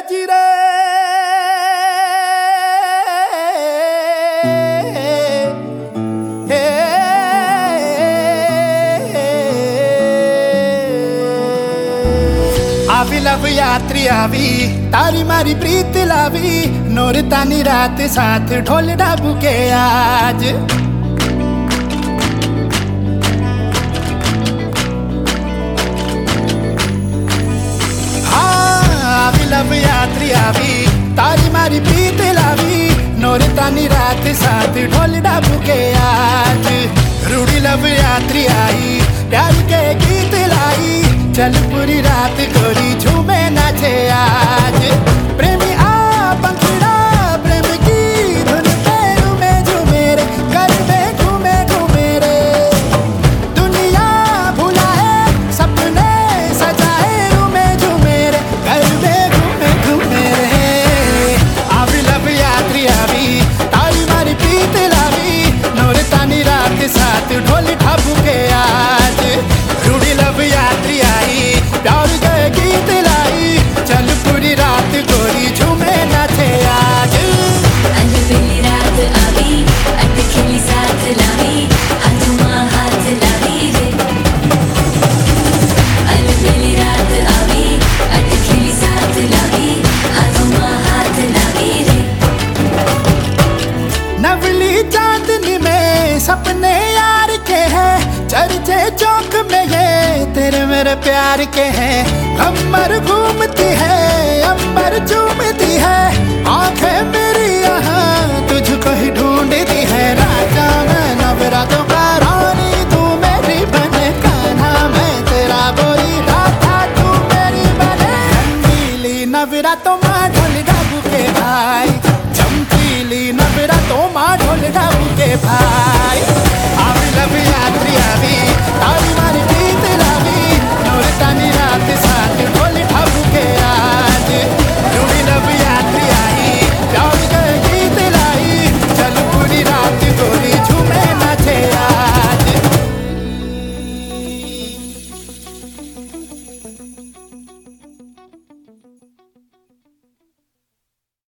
जिरे आवी लव यात्री आवी तारी मारी प्रीत लावी नोर तानी रात साथ ढोल डाबू के आज आवी लव यात्री आवी तारी मारी प्रीत लावी नोर तानी रात साथ ढोल डाबू के आज रूड़ी लव यात्री आई प्यार के गीत लाई चल पूरी रात गोरी झूमे नाचे आज प्रेमी आ पंखड़ा प्रेम की धुन पैरों में झूमे रे घर में घूमे घूमे रे दुनिया भुलाए सपने सजाए में झूमे रे घर में घूमे घूमे रे आवी लव यात्री आवी तारी मारी प्रीत लावी नोर तानी रात साथ ढोल ढाबू के आज रूड़ी लव यात्री आई प्यार के गीत लाई चल पूरी रात गोरी झूमे नाचे आज पहली रात आवी अटखेली साथ लावी हाथों हाथ लावी रे पहली रात आवी अटखेली साथ लावी हाथों हाथ लावी रे नवली चांदनी में सपने यार के हैं चर्चे चौक में ये तेरे मेरे प्यार के हैं कमर घूमती है अंबर चूमती है आंखें मेरी यहाँ तुझको ही ढूंढती है राजा मैं नवरातों का रानी तू मेरी बने कान्हा मैं तेरा गोरी राधा तू मेरी बने चमकीली नवरातों माँ ढोल ढाबू के भाई चमकीली नवरातों माँ ढोल ढाबू के भाई